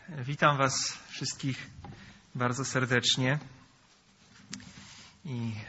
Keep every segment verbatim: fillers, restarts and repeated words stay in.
Witam Was wszystkich bardzo serdecznie. I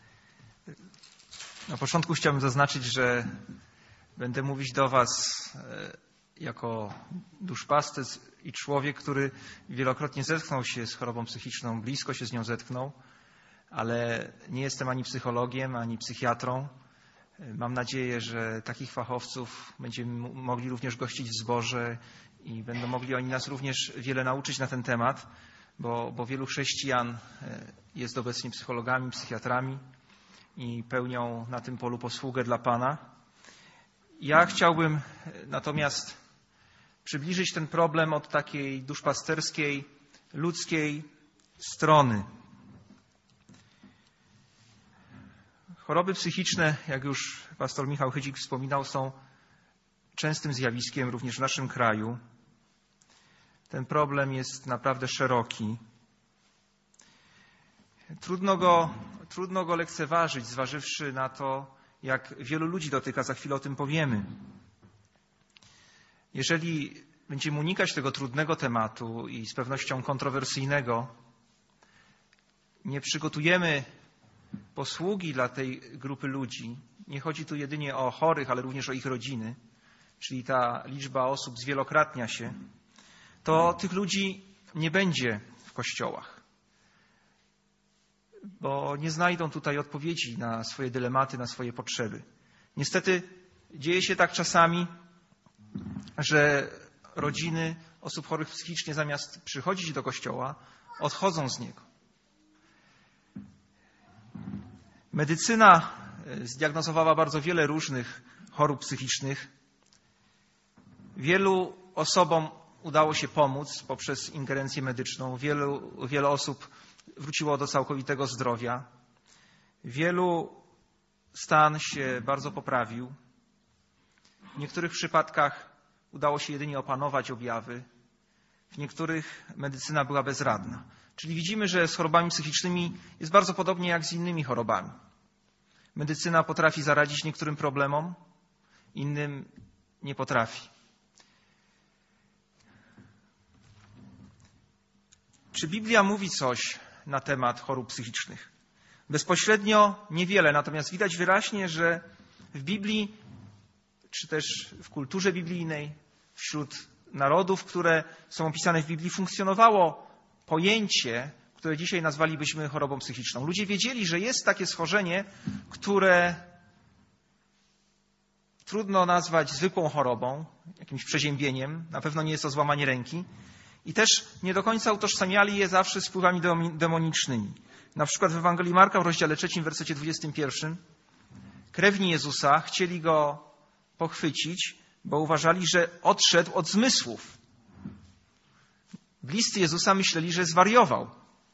na początku chciałbym zaznaczyć, że będę mówić do Was jako duszpasterz i człowiek, który wielokrotnie zetknął się z chorobą psychiczną, blisko się z nią zetknął, ale nie jestem ani psychologiem, ani psychiatrą. Mam nadzieję, że takich fachowców będziemy mogli również gościć w zborze i będą mogli oni nas również wiele nauczyć na ten temat, bo, bo wielu chrześcijan jest obecnie psychologami, psychiatrami i pełnią na tym polu posługę dla Pana. Ja chciałbym natomiast przybliżyć ten problem od takiej duszpasterskiej, ludzkiej strony. Choroby psychiczne, jak już pastor Michał Chydzik wspominał, są częstym zjawiskiem również w naszym kraju. Ten problem jest naprawdę szeroki. Trudno go, trudno go lekceważyć, zważywszy na to, jak wielu ludzi dotyka. Za chwilę o tym powiemy. Jeżeli będziemy unikać tego trudnego tematu i z pewnością kontrowersyjnego, nie przygotujemy posługi dla tej grupy ludzi. Nie chodzi tu jedynie o chorych, ale również o ich rodziny, czyli ta liczba osób zwielokrotnia się, to tych ludzi nie będzie w kościołach, bo nie znajdą tutaj odpowiedzi na swoje dylematy, na swoje potrzeby. Niestety dzieje się tak czasami, że rodziny osób chorych psychicznie zamiast przychodzić do kościoła, odchodzą z niego. Medycyna zdiagnozowała bardzo wiele różnych chorób psychicznych. Wielu osobom udało się pomóc poprzez ingerencję medyczną. Wielu, wiele osób wróciło do całkowitego zdrowia. Wielu stan się bardzo poprawił. W niektórych przypadkach udało się jedynie opanować objawy. W niektórych medycyna była bezradna. Czyli widzimy, że z chorobami psychicznymi jest bardzo podobnie jak z innymi chorobami. Medycyna potrafi zaradzić niektórym problemom, innym nie potrafi. Czy Biblia mówi coś na temat chorób psychicznych? Bezpośrednio niewiele, natomiast widać wyraźnie, że w Biblii, czy też w kulturze biblijnej, wśród narodów, które są opisane w Biblii, funkcjonowało pojęcie, które dzisiaj nazwalibyśmy chorobą psychiczną. Ludzie wiedzieli, że jest takie schorzenie, które trudno nazwać zwykłą chorobą, jakimś przeziębieniem, na pewno nie jest to złamanie ręki i też nie do końca utożsamiali je zawsze z wpływami demonicznymi. Na przykład w Ewangelii Marka w rozdziale trzecim, w wersecie dwudziestym pierwszym krewni Jezusa chcieli go pochwycić, bo uważali, że odszedł od zmysłów. Bliscy Jezusa myśleli, że zwariował.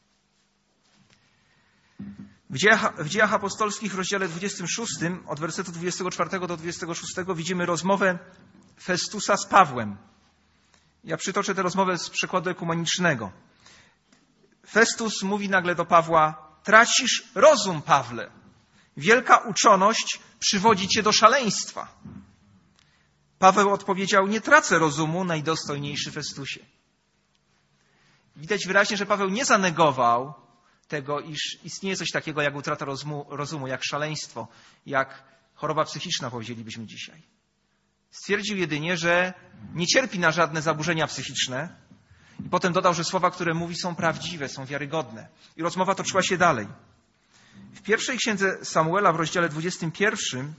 W dziejach, w dziejach apostolskich w rozdziale dwudziestym szóstym od wersetu dwudziestego czwartego do dwudziestego szóstego widzimy rozmowę Festusa z Pawłem. Ja przytoczę tę rozmowę z przekładu ekumenicznego. Festus mówi nagle do Pawła: tracisz rozum, Pawle. Wielka uczoność przywodzi cię do szaleństwa. Paweł odpowiedział: nie tracę rozumu, najdostojniejszy Festusie. Widać wyraźnie, że Paweł nie zanegował tego, iż istnieje coś takiego jak utrata rozumu, rozumu, jak szaleństwo, jak choroba psychiczna, powiedzielibyśmy dzisiaj. Stwierdził jedynie, że nie cierpi na żadne zaburzenia psychiczne i potem dodał, że słowa, które mówi, są prawdziwe, są wiarygodne. I rozmowa toczyła się dalej. W pierwszej księdze Samuela w rozdziale dwudziestym pierwszym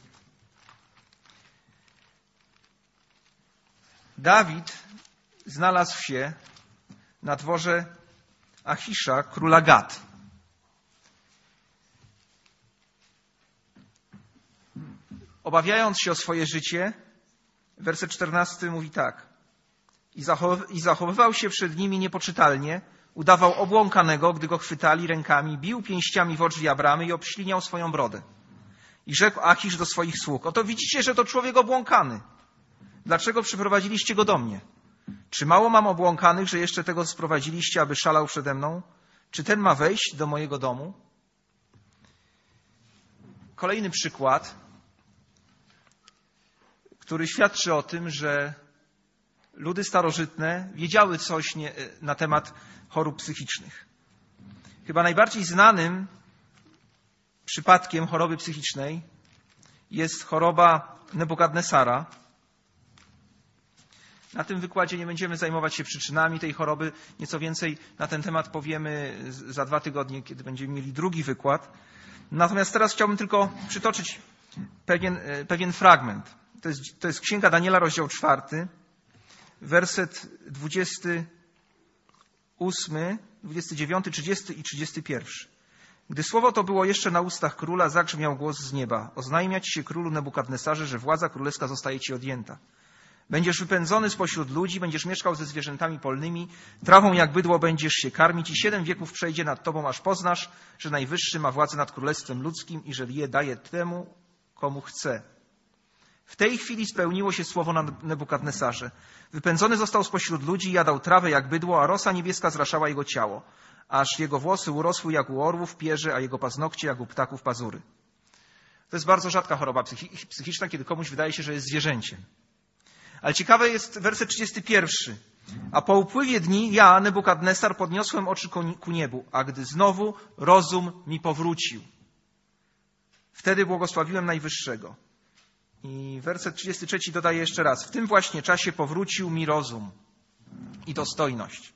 Dawid znalazł się na dworze Achisza, króla Gad. Obawiając się o swoje życie, werset czternasty mówi tak: I, zachow- i zachowywał się przed nimi niepoczytalnie, udawał obłąkanego, gdy go chwytali rękami, bił pięściami w drzwi bramy i obśliniał swoją brodę. I rzekł Achisz do swoich sług: oto widzicie, że to człowiek obłąkany. Dlaczego przyprowadziliście go do mnie? Czy mało mam obłąkanych, że jeszcze tego sprowadziliście, aby szalał przede mną? Czy ten ma wejść do mojego domu? Kolejny przykład, który świadczy o tym, że ludy starożytne wiedziały coś nie, na temat chorób psychicznych. Chyba najbardziej znanym przypadkiem choroby psychicznej jest choroba Nebukadnesara. Na tym wykładzie nie będziemy zajmować się przyczynami tej choroby. Nieco więcej na ten temat powiemy za dwa tygodnie, kiedy będziemy mieli drugi wykład. Natomiast teraz chciałbym tylko przytoczyć pewien, pewien fragment. To jest, to jest Księga Daniela, rozdział czwarty, werset dwudziesty ósmy, dwudziesty dziewiąty, trzydziesty i trzydziesty pierwszy. Gdy słowo to było jeszcze na ustach króla, zagrzmiał głos z nieba. Oznajmia ci się, królu Nebukadnesarze, że władza królewska zostaje ci odjęta. Będziesz wypędzony spośród ludzi, będziesz mieszkał ze zwierzętami polnymi, trawą jak bydło będziesz się karmić i siedem wieków przejdzie nad tobą, aż poznasz, że Najwyższy ma władzę nad królestwem ludzkim i że je daje temu, komu chce. W tej chwili spełniło się słowo na Nebukadnesarze. Wypędzony został spośród ludzi, jadał trawę jak bydło, a rosa niebieska zraszała jego ciało, aż jego włosy urosły jak u orłów pierze, a jego paznokcie jak u ptaków pazury. To jest bardzo rzadka choroba psychiczna, kiedy komuś wydaje się, że jest zwierzęciem. Ale ciekawe jest werset trzydziesty pierwszy. A po upływie dni ja, Nebukadnesar, podniosłem oczy ku niebu, a gdy znowu rozum mi powrócił. Wtedy błogosławiłem Najwyższego. I werset trzydziesty trzeci dodaje jeszcze raz. W tym właśnie czasie powrócił mi rozum i dostojność.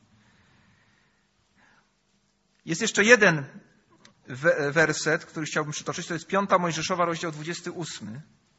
Jest jeszcze jeden werset, który chciałbym przytoczyć. To jest piąta Mojżeszowa, rozdział dwudziesty ósmy.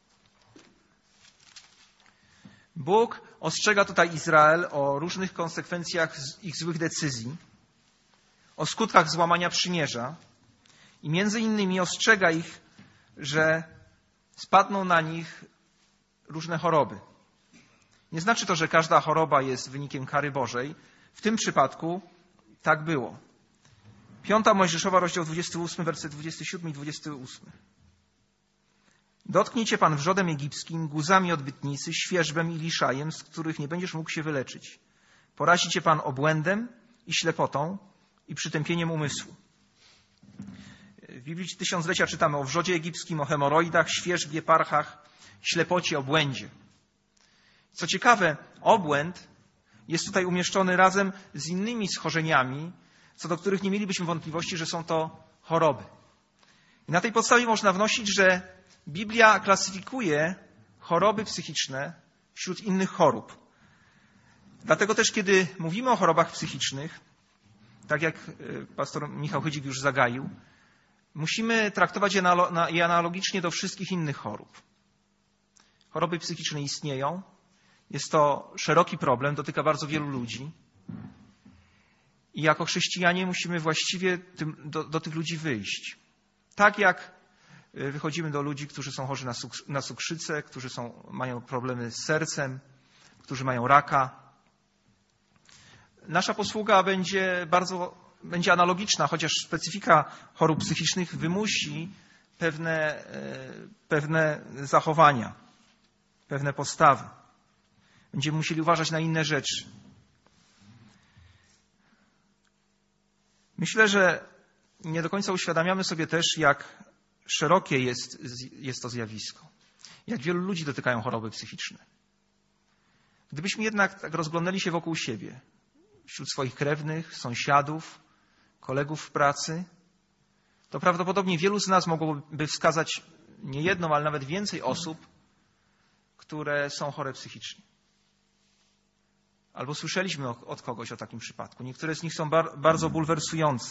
Bóg ostrzega tutaj Izrael o różnych konsekwencjach ich złych decyzji, o skutkach złamania przymierza i między innymi ostrzega ich, że spadną na nich różne choroby. Nie znaczy to, że każda choroba jest wynikiem kary Bożej. W tym przypadku tak było. Piąta Mojżeszowa, rozdział dwudziesty ósmy, werset dwudziesty siódmy i dwudziesty ósmy. Dotknie cię Pan wrzodem egipskim, guzami odbytnicy, świerzbem i liszajem, z których nie będziesz mógł się wyleczyć. Porazi cię Pan obłędem i ślepotą i przytępieniem umysłu. W Biblii Tysiąclecia czytamy o wrzodzie egipskim, o hemoroidach, świerzbie, parchach, ślepocie, obłędzie. Co ciekawe, obłęd jest tutaj umieszczony razem z innymi schorzeniami, co do których nie mielibyśmy wątpliwości, że są to choroby. I na tej podstawie można wnosić, że Biblia klasyfikuje choroby psychiczne wśród innych chorób. Dlatego też, kiedy mówimy o chorobach psychicznych, tak jak pastor Michał Chydzik już zagaił, musimy traktować je analogicznie do wszystkich innych chorób. Choroby psychiczne istnieją. Jest to szeroki problem, dotyka bardzo wielu ludzi. I jako chrześcijanie musimy właściwie tym, do, do tych ludzi wyjść. Tak jak wychodzimy do ludzi, którzy są chorzy na, cuk- na cukrzycę, którzy są, mają problemy z sercem, którzy mają raka. Nasza posługa będzie bardzo będzie analogiczna, chociaż specyfika chorób psychicznych wymusi pewne, pewne zachowania, pewne postawy. Będziemy musieli uważać na inne rzeczy. Myślę, że nie do końca uświadamiamy sobie też, jak szerokie jest, jest to zjawisko. Jak wielu ludzi dotykają choroby psychiczne. Gdybyśmy jednak tak rozglądali się wokół siebie, wśród swoich krewnych, sąsiadów, kolegów w pracy, to prawdopodobnie wielu z nas mogłoby wskazać nie jedną, ale nawet więcej osób, które są chore psychicznie. Albo słyszeliśmy od kogoś o takim przypadku. Niektóre z nich są bar- bardzo bulwersujące.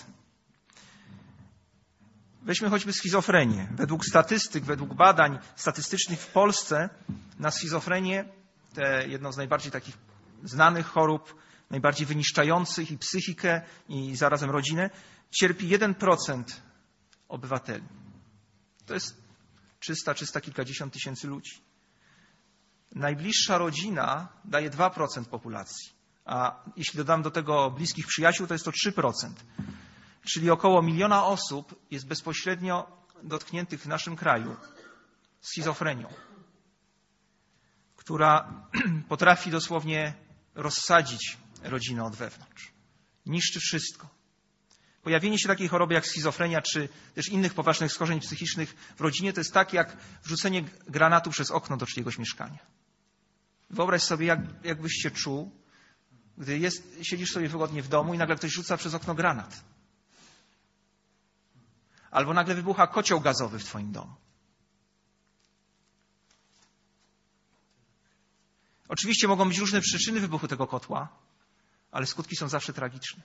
Weźmy choćby schizofrenię. Według statystyk, według badań statystycznych w Polsce na schizofrenię, te jedną z najbardziej takich znanych chorób, najbardziej wyniszczających i psychikę, i zarazem rodzinę, cierpi jeden procent obywateli. To jest trzysta, trzysta kilkadziesiąt tysięcy ludzi. Najbliższa rodzina daje dwa procent populacji, a jeśli dodam do tego bliskich przyjaciół, to jest to trzy procent. Czyli około miliona osób jest bezpośrednio dotkniętych w naszym kraju schizofrenią, która potrafi dosłownie rozsadzić rodzinę od wewnątrz. Niszczy wszystko. Pojawienie się takiej choroby jak schizofrenia, czy też innych poważnych schorzeń psychicznych w rodzinie, to jest tak jak wrzucenie granatu przez okno do czyjegoś mieszkania. Wyobraź sobie, jak, jakbyś się czuł, gdy jest, siedzisz sobie wygodnie w domu i nagle ktoś rzuca przez okno granat. Albo nagle wybucha kocioł gazowy w twoim domu. Oczywiście mogą być różne przyczyny wybuchu tego kotła, ale skutki są zawsze tragiczne.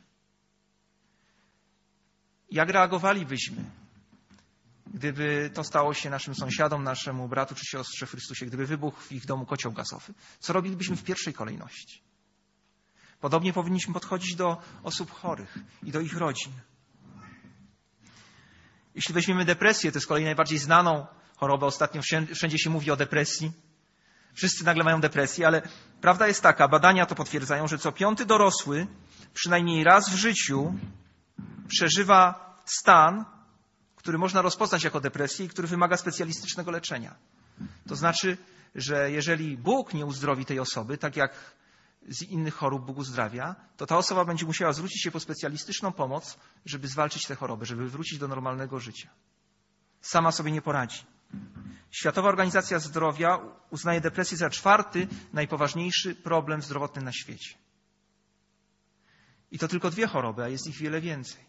Jak reagowalibyśmy, gdyby to stało się naszym sąsiadom, naszemu bratu czy siostrze w Chrystusie, gdyby wybuchł w ich domu kocioł gazowy? Co robilibyśmy w pierwszej kolejności? Podobnie powinniśmy podchodzić do osób chorych i do ich rodzin. Jeśli weźmiemy depresję, to jest kolei najbardziej znaną chorobę. Ostatnio wszędzie się mówi o depresji. Wszyscy nagle mają depresję, ale prawda jest taka, badania to potwierdzają, że co piąty dorosły przynajmniej raz w życiu przeżywa stan, który można rozpoznać jako depresję i który wymaga specjalistycznego leczenia. To znaczy, że jeżeli Bóg nie uzdrowi tej osoby, tak jak z innych chorób Bóg uzdrawia, to ta osoba będzie musiała zwrócić się po specjalistyczną pomoc, żeby zwalczyć tę chorobę, żeby wrócić do normalnego życia. Sama sobie nie poradzi. Światowa Organizacja Zdrowia uznaje depresję za czwarty najpoważniejszy problem zdrowotny na świecie. I to tylko dwie choroby, a jest ich wiele więcej.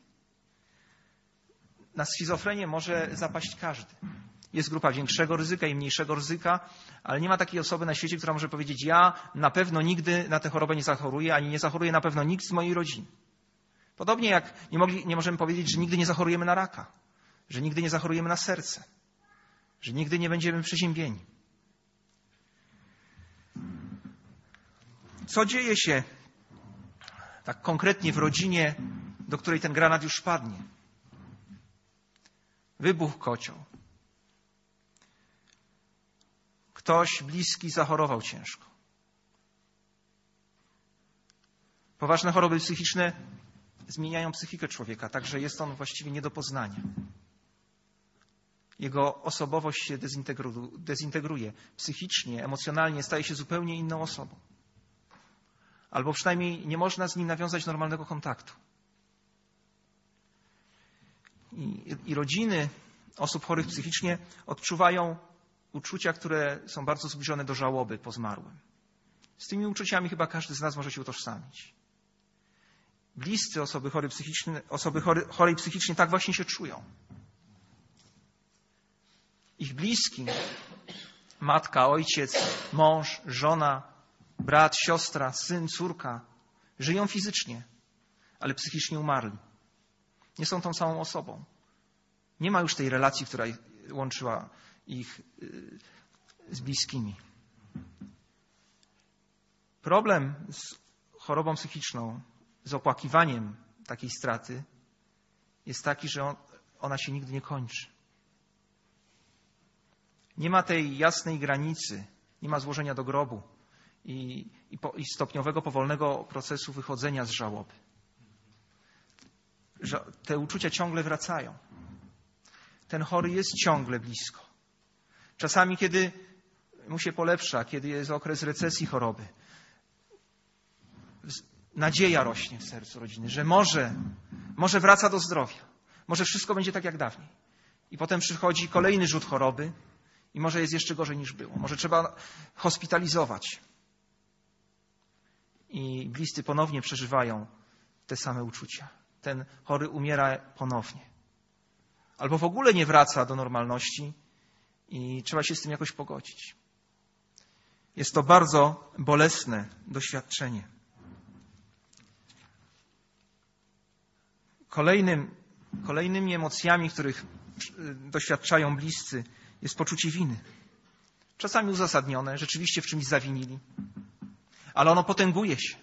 Na schizofrenię może zapaść każdy. Jest grupa większego ryzyka i mniejszego ryzyka, ale nie ma takiej osoby na świecie, która może powiedzieć: ja na pewno nigdy na tę chorobę nie zachoruję, ani nie zachoruje na pewno nikt z mojej rodziny. Podobnie jak nie, mogli, nie możemy powiedzieć, że nigdy nie zachorujemy na raka, że nigdy nie zachorujemy na serce, że nigdy nie będziemy przeziębieni. Co dzieje się tak konkretnie w rodzinie, do której ten granat już padnie? Wybuch kocioł. Ktoś bliski zachorował ciężko. Poważne choroby psychiczne zmieniają psychikę człowieka, także jest on właściwie nie do poznania. Jego osobowość się dezintegruje. Psychicznie, emocjonalnie staje się zupełnie inną osobą. Albo przynajmniej nie można z nim nawiązać normalnego kontaktu. I, i rodziny osób chorych psychicznie odczuwają uczucia, które są bardzo zbliżone do żałoby po zmarłym. Z tymi uczuciami chyba każdy z nas może się utożsamić. Bliscy osoby, chory psychicznie, osoby chory, chorej psychicznie tak właśnie się czują. Ich bliskim, matka, ojciec, mąż, żona, brat, siostra, syn, córka, żyją fizycznie, ale psychicznie umarli. Nie są tą samą osobą. Nie ma już tej relacji, która łączyła ich z bliskimi. Problem z chorobą psychiczną, z opłakiwaniem takiej straty jest taki, że on, ona się nigdy nie kończy. Nie ma tej jasnej granicy, nie ma złożenia do grobu i, i, po, i stopniowego, powolnego procesu wychodzenia z żałoby. Że te uczucia ciągle wracają. Ten chory jest ciągle blisko. Czasami, kiedy mu się polepsza, kiedy jest okres recesji choroby, nadzieja rośnie w sercu rodziny, że może, może wraca do zdrowia, może wszystko będzie tak jak dawniej. I potem przychodzi kolejny rzut choroby i może jest jeszcze gorzej niż było. Może trzeba hospitalizować. I bliscy ponownie przeżywają te same uczucia. Ten chory umiera ponownie. Albo w ogóle nie wraca do normalności i trzeba się z tym jakoś pogodzić. Jest to bardzo bolesne doświadczenie. Kolejnym, kolejnymi emocjami, których doświadczają bliscy, jest poczucie winy. Czasami uzasadnione, rzeczywiście w czymś zawinili, ale ono potęguje się,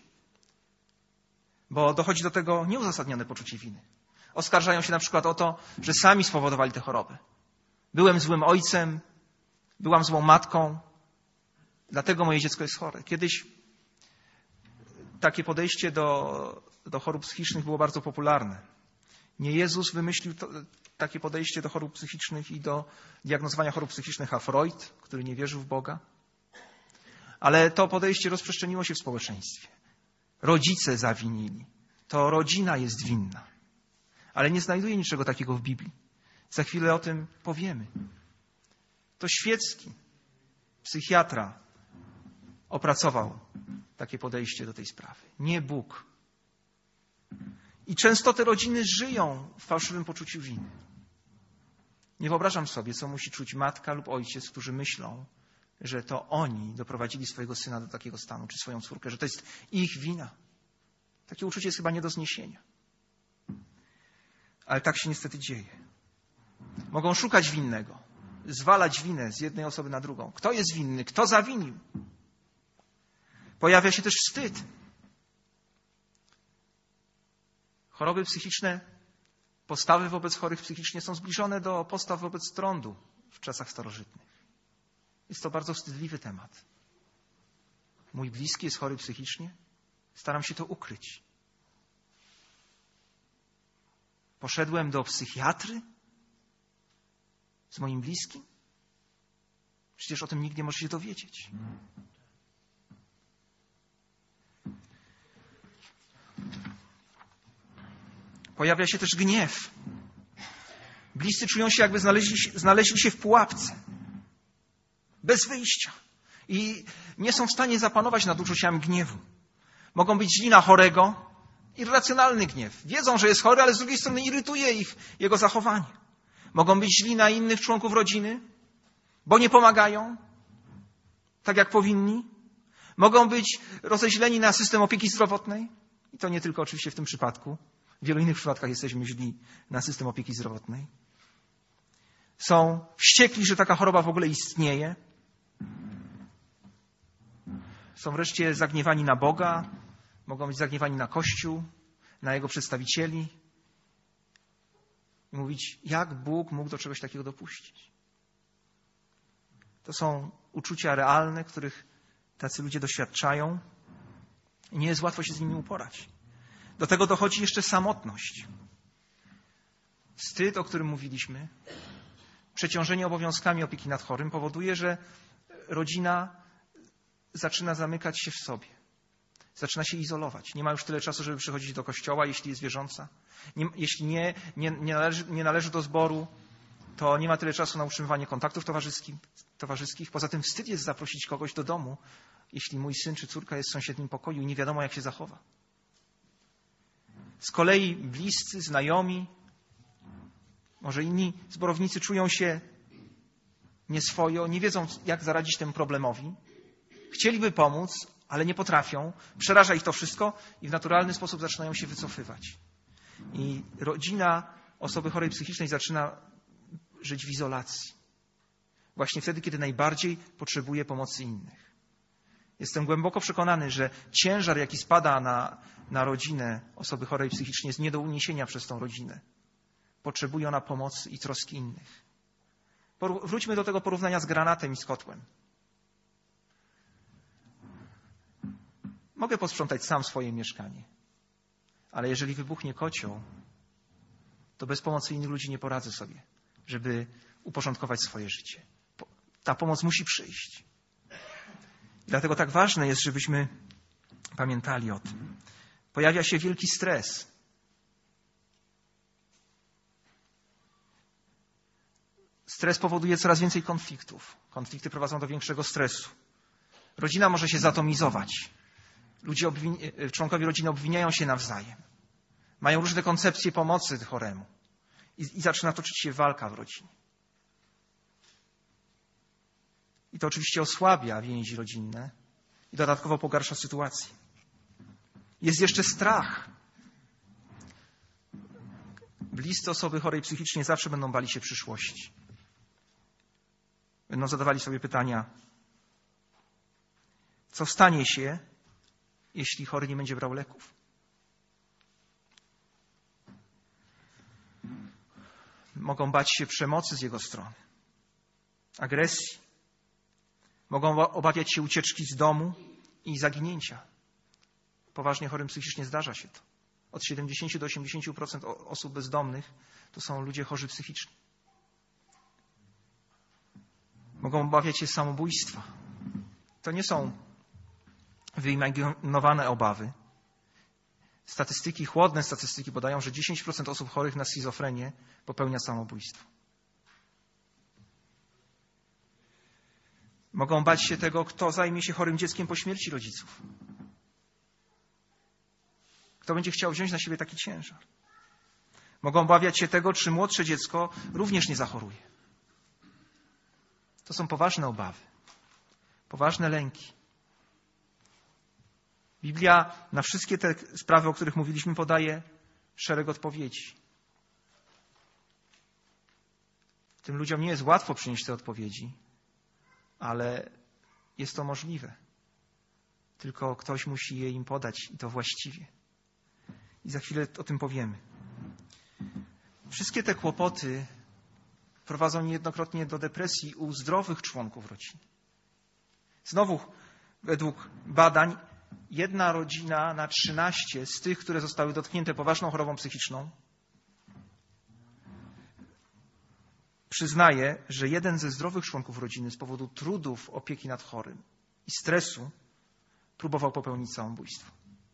bo dochodzi do tego nieuzasadnione poczucie winy. Oskarżają się na przykład o to, że sami spowodowali tę chorobę. Byłem złym ojcem, byłam złą matką, dlatego moje dziecko jest chore. Kiedyś takie podejście do, do chorób psychicznych było bardzo popularne. Nie Jezus wymyślił to, takie podejście do chorób psychicznych i do diagnozowania chorób psychicznych, a Freud, który nie wierzył w Boga. Ale to podejście rozprzestrzeniło się w społeczeństwie. Rodzice zawinili. To rodzina jest winna. Ale nie znajduję niczego takiego w Biblii. Za chwilę o tym powiemy. To świecki psychiatra opracował takie podejście do tej sprawy. Nie Bóg. I często te rodziny żyją w fałszywym poczuciu winy. Nie wyobrażam sobie, co musi czuć matka lub ojciec, którzy myślą, że to oni doprowadzili swojego syna do takiego stanu, czy swoją córkę, że to jest ich wina. Takie uczucie jest chyba nie do zniesienia. Ale tak się niestety dzieje. Mogą szukać winnego, zwalać winę z jednej osoby na drugą. Kto jest winny? Kto zawinił? Pojawia się też wstyd. Choroby psychiczne, postawy wobec chorych psychicznie są zbliżone do postaw wobec trądu w czasach starożytnych. Jest to bardzo wstydliwy temat. Mój bliski jest chory psychicznie. Staram się to ukryć. Poszedłem do psychiatry z moim bliskim. Przecież o tym nikt nie może się dowiedzieć. Pojawia się też gniew. Bliscy czują się, jakby znaleźli, znaleźli się w pułapce. Bez wyjścia. I nie są w stanie zapanować nad uczuciami gniewu. Mogą być źli na chorego, irracjonalny gniew. Wiedzą, że jest chory, ale z drugiej strony irytuje ich jego zachowanie. Mogą być źli na innych członków rodziny, bo nie pomagają, tak jak powinni. Mogą być rozeźleni na system opieki zdrowotnej. I to nie tylko oczywiście w tym przypadku. W wielu innych przypadkach jesteśmy źli na system opieki zdrowotnej. Są wściekli, że taka choroba w ogóle istnieje. Są wreszcie zagniewani na Boga. Mogą być zagniewani na Kościół, na jego przedstawicieli. I mówić, jak Bóg mógł do czegoś takiego dopuścić. To są uczucia realne, których tacy ludzie doświadczają. I nie jest łatwo się z nimi uporać. Do tego dochodzi jeszcze samotność. Wstyd, o którym mówiliśmy, przeciążenie obowiązkami opieki nad chorym powoduje, że rodzina zaczyna zamykać się w sobie. Zaczyna się izolować. Nie ma już tyle czasu, żeby przychodzić do kościoła, jeśli jest wierząca. Nie, jeśli nie, nie, nie, należy, nie należy do zboru, to nie ma tyle czasu na utrzymywanie kontaktów towarzyskich. Poza tym wstyd jest zaprosić kogoś do domu, jeśli mój syn czy córka jest w sąsiednim pokoju i nie wiadomo, jak się zachowa. Z kolei bliscy, znajomi, może inni zborownicy czują się nieswojo, nie wiedzą, jak zaradzić temu problemowi. Chcieliby pomóc, ale nie potrafią. Przeraża ich to wszystko i w naturalny sposób zaczynają się wycofywać. I rodzina osoby chorej psychicznej zaczyna żyć w izolacji. Właśnie wtedy, kiedy najbardziej potrzebuje pomocy innych. Jestem głęboko przekonany, że ciężar, jaki spada na, na rodzinę osoby chorej psychicznie, jest nie do uniesienia przez tą rodzinę. Potrzebuje ona pomocy i troski innych. Wróćmy do tego porównania z granatem i z kotłem. Mogę posprzątać sam swoje mieszkanie, ale jeżeli wybuchnie kocioł, to bez pomocy innych ludzi nie poradzę sobie, żeby uporządkować swoje życie. Ta pomoc musi przyjść. I dlatego tak ważne jest, żebyśmy pamiętali o tym. Pojawia się wielki stres. Stres powoduje coraz więcej konfliktów. Konflikty prowadzą do większego stresu. Rodzina może się zatomizować. Ludzie, obwin- członkowie rodziny obwiniają się nawzajem. Mają różne koncepcje pomocy choremu. I, I zaczyna toczyć się walka w rodzinie. I to oczywiście osłabia więzi rodzinne i dodatkowo pogarsza sytuację. Jest jeszcze strach. Bliscy osoby chorej psychicznie zawsze będą bali się przyszłości. Będą zadawali sobie pytania, co stanie się, jeśli chory nie będzie brał leków? Mogą bać się przemocy z jego strony, agresji. Mogą obawiać się ucieczki z domu i zaginięcia. Poważnie chorym psychicznie zdarza się to. Od siedemdziesiąt do osiemdziesięciu procent osób bezdomnych to są ludzie chorzy psychicznie. Mogą obawiać się samobójstwa. To nie są wyimaginowane obawy. Statystyki, chłodne statystyki podają, że dziesięć procent osób chorych na schizofrenię popełnia samobójstwo. Mogą bać się tego, kto zajmie się chorym dzieckiem po śmierci rodziców. Kto będzie chciał wziąć na siebie taki ciężar. Mogą obawiać się tego, czy młodsze dziecko również nie zachoruje. To są poważne obawy, poważne lęki. Biblia na wszystkie te sprawy, o których mówiliśmy, podaje szereg odpowiedzi. Tym ludziom nie jest łatwo przynieść te odpowiedzi, ale jest to możliwe. Tylko ktoś musi je im podać i to właściwie. I za chwilę o tym powiemy. Wszystkie te kłopoty prowadzą niejednokrotnie do depresji u zdrowych członków rodziny. Znowu, według badań, jedna rodzina na trzynaście z tych, które zostały dotknięte poważną chorobą psychiczną, przyznaje, że jeden ze zdrowych członków rodziny z powodu trudów opieki nad chorym i stresu próbował popełnić samobójstwo.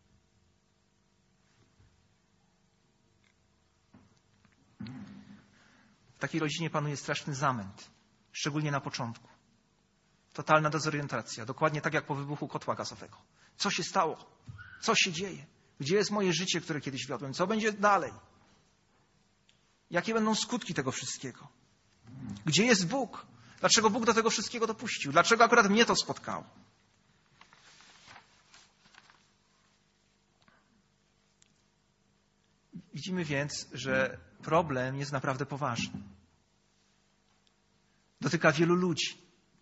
W takiej rodzinie panuje straszny zamęt, szczególnie na początku. Totalna dezorientacja, dokładnie tak jak po wybuchu kotła gazowego. Co się stało? Co się dzieje? Gdzie jest moje życie, które kiedyś wiodłem? Co będzie dalej? Jakie będą skutki tego wszystkiego? Gdzie jest Bóg? Dlaczego Bóg do tego wszystkiego dopuścił? Dlaczego akurat mnie to spotkało? Widzimy więc, że problem jest naprawdę poważny. Dotyka wielu ludzi.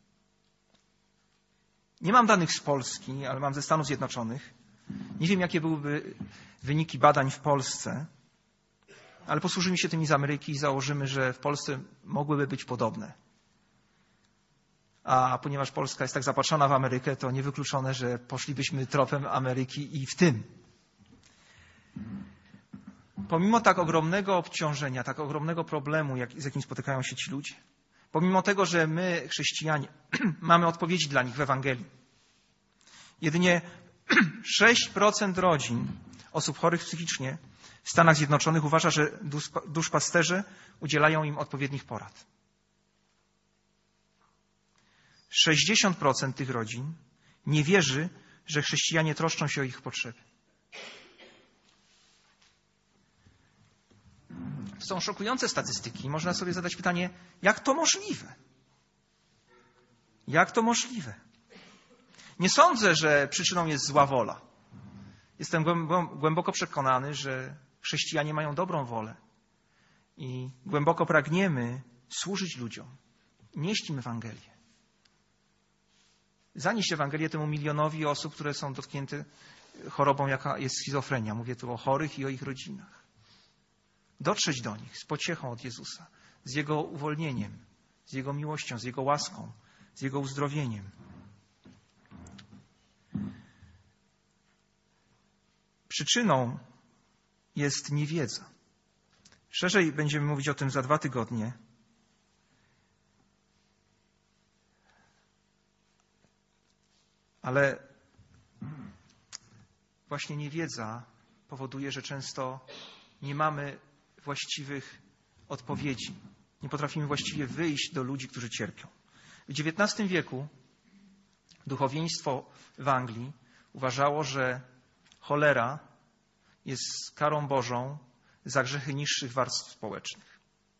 Nie mam danych z Polski, ale mam ze Stanów Zjednoczonych. Nie wiem, jakie byłyby wyniki badań w Polsce, ale posłużymy się tymi z Ameryki i założymy, że w Polsce mogłyby być podobne. A ponieważ Polska jest tak zapatrzona w Amerykę, to niewykluczone, że poszlibyśmy tropem Ameryki i w tym. Pomimo tak ogromnego obciążenia, tak ogromnego problemu, jak, z jakim spotykają się ci ludzie, pomimo tego, że my, chrześcijanie, mamy odpowiedzi dla nich w Ewangelii, jedynie sześć procent rodzin osób chorych psychicznie w Stanach Zjednoczonych uważa, że duszpasterze udzielają im odpowiednich porad. sześćdziesiąt procent tych rodzin nie wierzy, że chrześcijanie troszczą się o ich potrzeby. Są szokujące statystyki. Można sobie zadać pytanie, jak to możliwe? Jak to możliwe? Nie sądzę, że przyczyną jest zła wola. Jestem głęboko przekonany, że chrześcijanie mają dobrą wolę i głęboko pragniemy służyć ludziom, nieść im Ewangelię. Zanieść Ewangelię temu milionowi osób, które są dotknięte chorobą, jaka jest schizofrenia. Mówię tu o chorych i o ich rodzinach. Dotrzeć do nich z pociechą od Jezusa, z Jego uwolnieniem, z Jego miłością, z Jego łaską, z Jego uzdrowieniem. Przyczyną jest niewiedza. Szerzej będziemy mówić o tym za dwa tygodnie. Ale właśnie niewiedza powoduje, że często nie mamy właściwych odpowiedzi. Nie potrafimy właściwie wyjść do ludzi, którzy cierpią. W dziewiętnastym wieku duchowieństwo w Anglii uważało, że cholera jest karą Bożą za grzechy niższych warstw społecznych.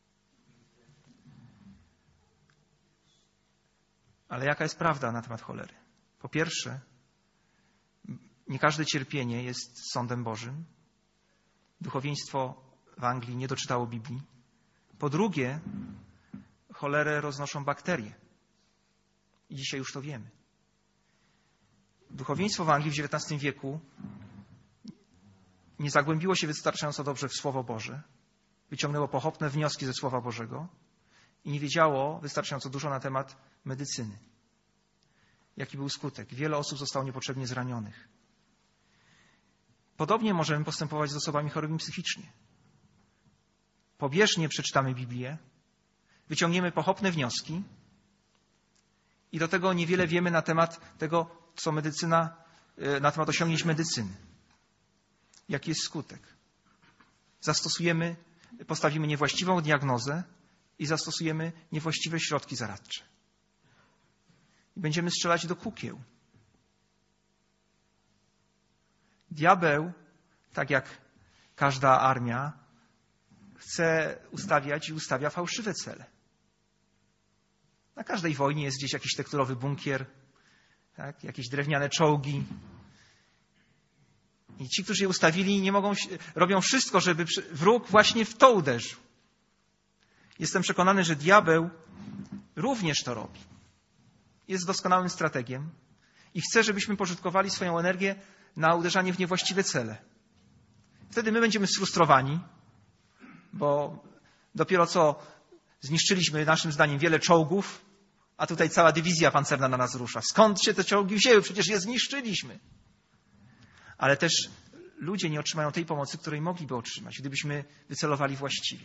Ale jaka jest prawda na temat cholery? Po pierwsze, nie każde cierpienie jest sądem Bożym. Duchowieństwo w Anglii nie doczytało Biblii. Po drugie, cholerę roznoszą bakterie. I dzisiaj już to wiemy. Duchowieństwo w Anglii w dziewiętnastym wieku nie zagłębiło się wystarczająco dobrze w Słowo Boże. Wyciągnęło pochopne wnioski ze Słowa Bożego i nie wiedziało wystarczająco dużo na temat medycyny. Jaki był skutek? Wiele osób zostało niepotrzebnie zranionych. Podobnie możemy postępować z osobami chorymi psychicznie. Pobieżnie przeczytamy Biblię, wyciągniemy pochopne wnioski i do tego niewiele wiemy na temat tego, co medycyna, na temat osiągnięć medycyny. Jaki jest skutek? Zastosujemy, postawimy niewłaściwą diagnozę i zastosujemy niewłaściwe środki zaradcze. i będziemy strzelać do kukieł. Diabeł, tak jak każda armia, chce ustawiać i ustawia fałszywe cele. Na każdej wojnie jest gdzieś jakiś tekturowy bunkier, tak? Jakieś drewniane czołgi. I ci, którzy je ustawili, nie mogą, robią wszystko, żeby wróg właśnie w to uderzył. Jestem przekonany, że diabeł również to robi. Jest doskonałym strategiem i chce, żebyśmy pożytkowali swoją energię na uderzanie w niewłaściwe cele. Wtedy my będziemy sfrustrowani, bo dopiero co zniszczyliśmy naszym zdaniem wiele czołgów, a tutaj cała dywizja pancerna na nas rusza. Skąd się te czołgi wzięły? Przecież je zniszczyliśmy. Ale też ludzie nie otrzymają tej pomocy, której mogliby otrzymać, gdybyśmy wycelowali właściwie.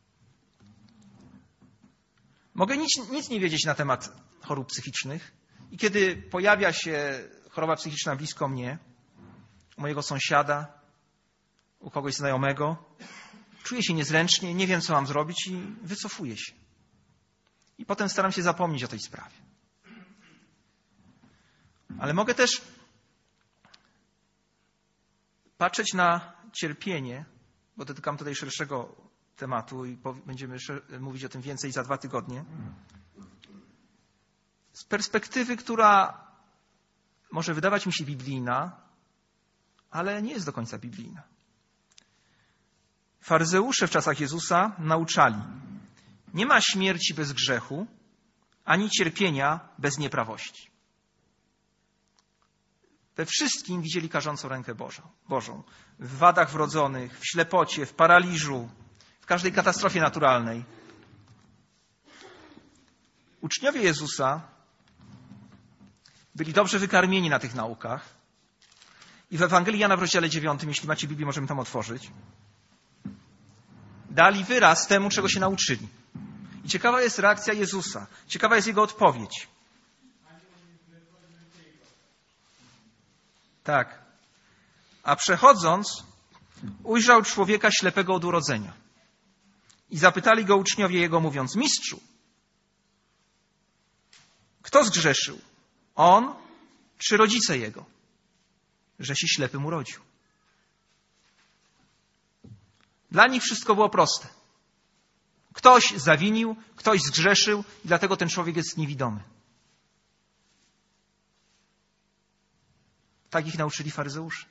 Mogę nic, nic nie wiedzieć na temat chorób psychicznych i kiedy pojawia się choroba psychiczna blisko mnie, u mojego sąsiada, u kogoś znajomego, czuję się niezręcznie, nie wiem, co mam zrobić i wycofuję się. I potem staram się zapomnieć o tej sprawie. Ale mogę też patrzeć na cierpienie, bo dotykam tutaj szerszego tematu i będziemy mówić o tym więcej za dwa tygodnie, z perspektywy, która może wydawać mi się biblijna, ale nie jest do końca biblijna. Faryzeusze w czasach Jezusa nauczali: nie ma śmierci bez grzechu, ani cierpienia bez nieprawości. We wszystkim widzieli karzącą rękę Bożą. Bożą. W wadach wrodzonych, w ślepocie, w paraliżu, w każdej katastrofie naturalnej. Uczniowie Jezusa byli dobrze wykarmieni na tych naukach. I w Ewangelii Jana w rozdziale dziewiątym, jeśli macie Biblię, możemy tam otworzyć, dali wyraz temu, czego się nauczyli. I ciekawa jest reakcja Jezusa. Ciekawa jest Jego odpowiedź. Tak. A przechodząc, ujrzał człowieka ślepego od urodzenia. I zapytali go uczniowie Jego, mówiąc: Mistrzu, kto zgrzeszył? On czy rodzice Jego, że się ślepym urodził? Dla nich wszystko było proste. Ktoś zawinił, ktoś zgrzeszył i dlatego ten człowiek jest niewidomy. Tak ich nauczyli faryzeusze.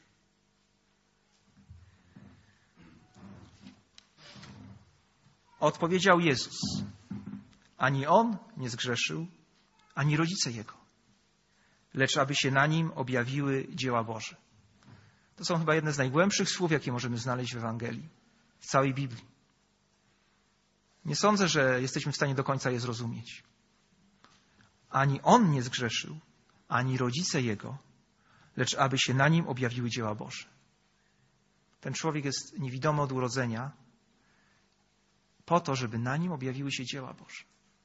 Odpowiedział Jezus: ani on nie zgrzeszył, ani rodzice jego, lecz aby się na nim objawiły dzieła Boże. To są chyba jedne z najgłębszych słów, jakie możemy znaleźć w Ewangelii, w całej Biblii. Nie sądzę, że jesteśmy w stanie do końca je zrozumieć. Ani on nie zgrzeszył, ani rodzice jego, lecz aby się na nim objawiły dzieła Boże. Ten człowiek jest niewidomy od urodzenia po to, żeby na nim objawiły się dzieła Boże.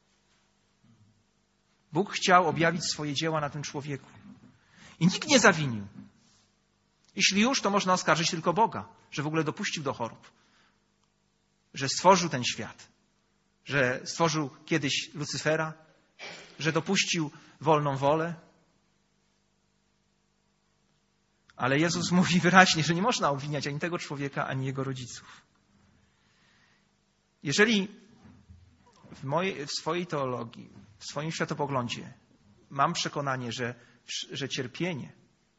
Bóg chciał objawić swoje dzieła na tym człowieku. I nikt nie zawinił. Jeśli już, to można oskarżyć tylko Boga, że w ogóle dopuścił do chorób. Że stworzył ten świat. Że stworzył kiedyś Lucyfera. Że dopuścił wolną wolę. Ale Jezus mówi wyraźnie, że nie można obwiniać ani tego człowieka, ani jego rodziców. Jeżeli w, mojej, w swojej teologii, w swoim światopoglądzie mam przekonanie, że, że cierpienie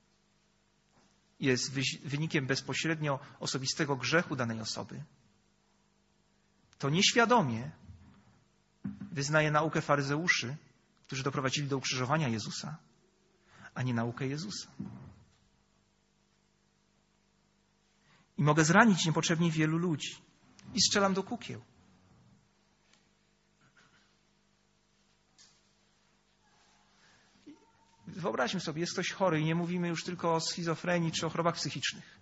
jest wynikiem bezpośrednio osobistego grzechu danej osoby, to nieświadomie wyznaję naukę faryzeuszy, którzy doprowadzili do ukrzyżowania Jezusa, a nie naukę Jezusa. I mogę zranić niepotrzebnie wielu ludzi. I strzelam do kukieł. Wyobraźmy sobie, jest ktoś chory i nie mówimy już tylko o schizofrenii czy o chorobach psychicznych.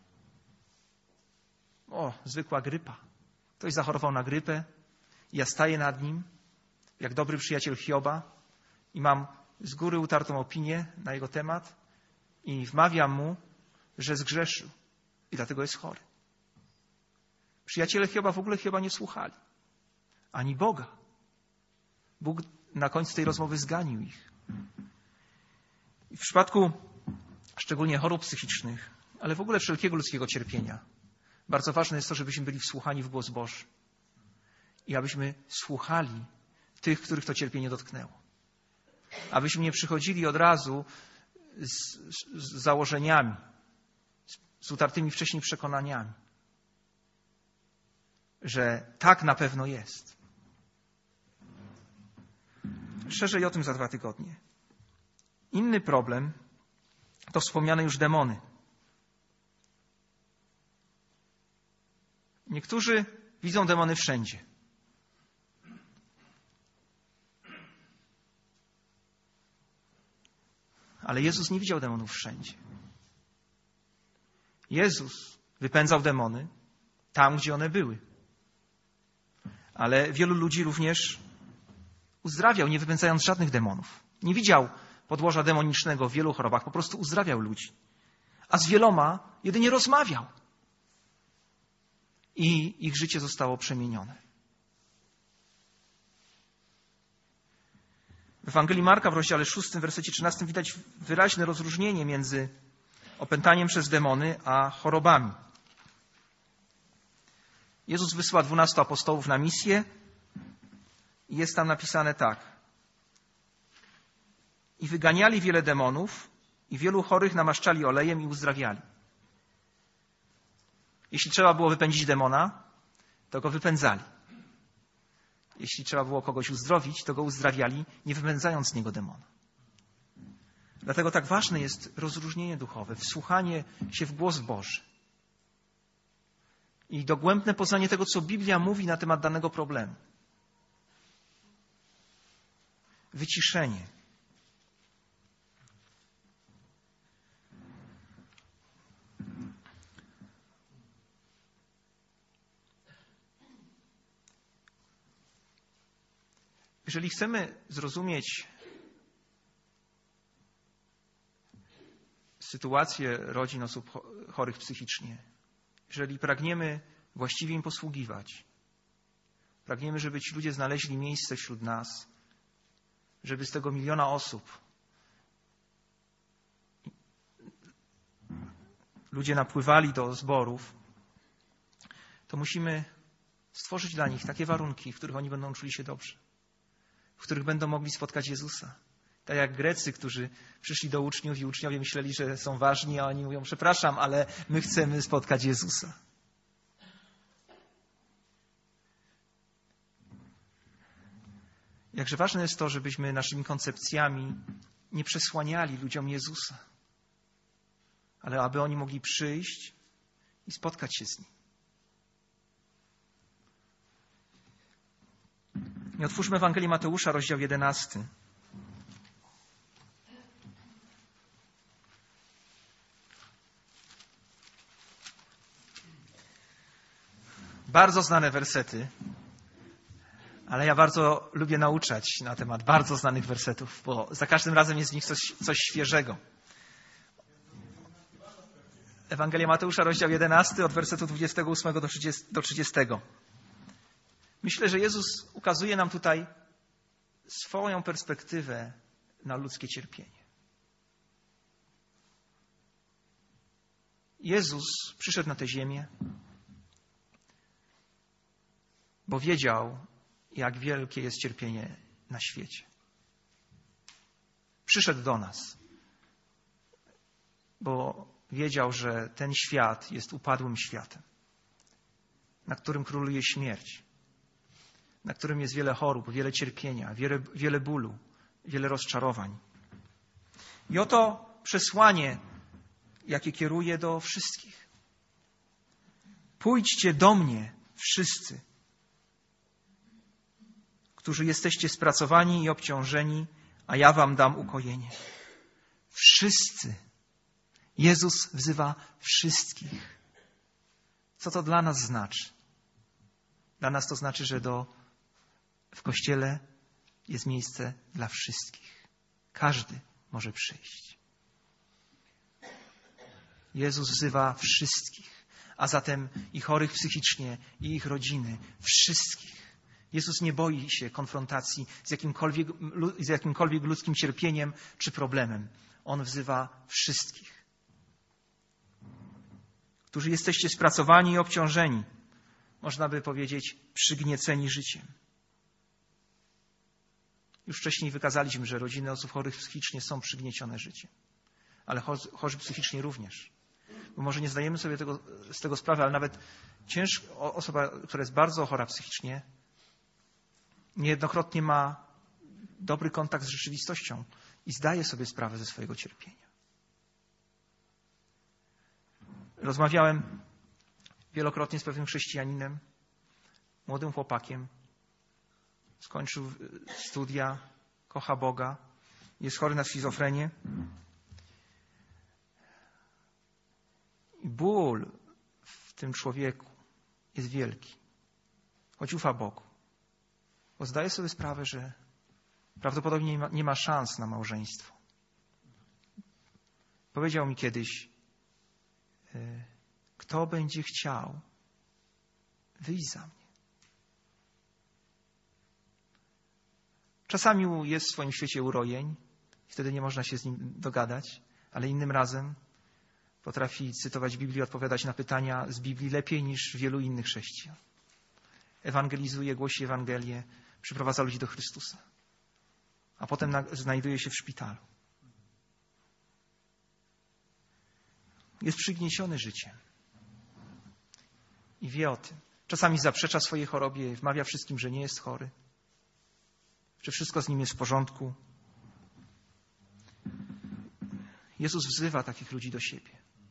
O, zwykła grypa. Ktoś zachorował na grypę i ja staję nad nim, jak dobry przyjaciel Hioba i mam z góry utartą opinię na jego temat i wmawiam mu, że zgrzeszył i dlatego jest chory. Przyjaciele Hioba w ogóle Hioba nie słuchali. Ani Boga. Bóg na końcu tej rozmowy zganił ich. I w przypadku szczególnie chorób psychicznych, ale w ogóle wszelkiego ludzkiego cierpienia, bardzo ważne jest to, żebyśmy byli wsłuchani w głos Boży i abyśmy słuchali tych, których to cierpienie dotknęło. Abyśmy nie przychodzili od razu z, z założeniami, z utartymi wcześniej przekonaniami, że tak na pewno jest. Szerzej o tym za dwa tygodnie. Inny problem to wspomniane już demony. Niektórzy widzą demony wszędzie. Ale Jezus nie widział demonów wszędzie. Jezus wypędzał demony tam, gdzie one były. Ale wielu ludzi również uzdrawiał, nie wypędzając żadnych demonów. Nie widział podłoża demonicznego w wielu chorobach, po prostu uzdrawiał ludzi. A z wieloma jedynie rozmawiał. I ich życie zostało przemienione. W Ewangelii Marka w rozdziale szóstym, wersecie trzynastym widać wyraźne rozróżnienie między opętaniem przez demony a chorobami. Jezus wysyła dwunastu apostołów na misję i jest tam napisane tak. I wyganiali wiele demonów i wielu chorych namaszczali olejem i uzdrawiali. Jeśli trzeba było wypędzić demona, to go wypędzali. Jeśli trzeba było kogoś uzdrowić, to go uzdrawiali, nie wypędzając z niego demona. Dlatego tak ważne jest rozróżnienie duchowe, wsłuchanie się w głos Boży i dogłębne poznanie tego, co Biblia mówi na temat danego problemu. Wyciszenie. Jeżeli chcemy zrozumieć sytuację rodzin osób chorych psychicznie, jeżeli pragniemy właściwie im posługiwać, pragniemy, żeby ci ludzie znaleźli miejsce wśród nas, żeby z tego miliona osób ludzie napływali do zborów, to musimy stworzyć dla nich takie warunki, w których oni będą czuli się dobrze, w których będą mogli spotkać Jezusa. Tak jak Grecy, którzy przyszli do uczniów i uczniowie myśleli, że są ważni, a oni mówią, przepraszam, ale my chcemy spotkać Jezusa. Jakże ważne jest to, żebyśmy naszymi koncepcjami nie przesłaniali ludziom Jezusa, ale aby oni mogli przyjść i spotkać się z Nim. I otwórzmy Ewangelię Mateusza, rozdział jedenasty. Bardzo znane wersety, ale ja bardzo lubię nauczać na temat bardzo znanych wersetów, bo za każdym razem jest w nich coś, coś świeżego. Ewangelia Mateusza, rozdział jedenasty, od wersetu dwudziestego ósmego do trzydziestego. Myślę, że Jezus ukazuje nam tutaj swoją perspektywę na ludzkie cierpienie. Jezus przyszedł na tę ziemię, bo wiedział, jak wielkie jest cierpienie na świecie. Przyszedł do nas, bo wiedział, że ten świat jest upadłym światem, na którym króluje śmierć, na którym jest wiele chorób, wiele cierpienia, wiele, wiele bólu, wiele rozczarowań. I oto przesłanie, jakie kieruje do wszystkich. Pójdźcie do mnie wszyscy, którzy jesteście spracowani i obciążeni, a ja wam dam ukojenie. Wszyscy. Jezus wzywa wszystkich. Co to dla nas znaczy? Dla nas to znaczy, że do, w Kościele jest miejsce dla wszystkich. Każdy może przyjść. Jezus wzywa wszystkich, a zatem i chorych psychicznie, i ich rodziny. Wszystkich. Jezus nie boi się konfrontacji z jakimkolwiek, z jakimkolwiek ludzkim cierpieniem czy problemem. On wzywa wszystkich, którzy jesteście spracowani i obciążeni, można by powiedzieć przygnieceni życiem. Już wcześniej wykazaliśmy, że rodziny osób chorych psychicznie są przygniecione życiem, ale chorzy psychicznie również. Bo może nie zdajemy sobie tego, z tego sprawy, ale nawet ciężko, osoba, która jest bardzo chora psychicznie, niejednokrotnie ma dobry kontakt z rzeczywistością i zdaje sobie sprawę ze swojego cierpienia. Rozmawiałem wielokrotnie z pewnym chrześcijaninem, młodym chłopakiem. Skończył studia, kocha Boga, jest chory na schizofrenię. I ból w tym człowieku jest wielki, choć ufa Bogu. Bo zdaje sobie sprawę, że prawdopodobnie nie ma, nie ma szans na małżeństwo. Powiedział mi kiedyś, kto będzie chciał wyjść za mnie. Czasami jest w swoim świecie urojeń, wtedy nie można się z nim dogadać, ale innym razem potrafi cytować Biblię, odpowiadać na pytania z Biblii lepiej niż wielu innych chrześcijan. Ewangelizuje, głosi Ewangelię, przyprowadza ludzi do Chrystusa, a potem znajduje się w szpitalu. Jest przygniesiony życiem i wie o tym. Czasami zaprzecza swojej chorobie, wmawia wszystkim, że nie jest chory, że wszystko z nim jest w porządku. Jezus wzywa takich ludzi do siebie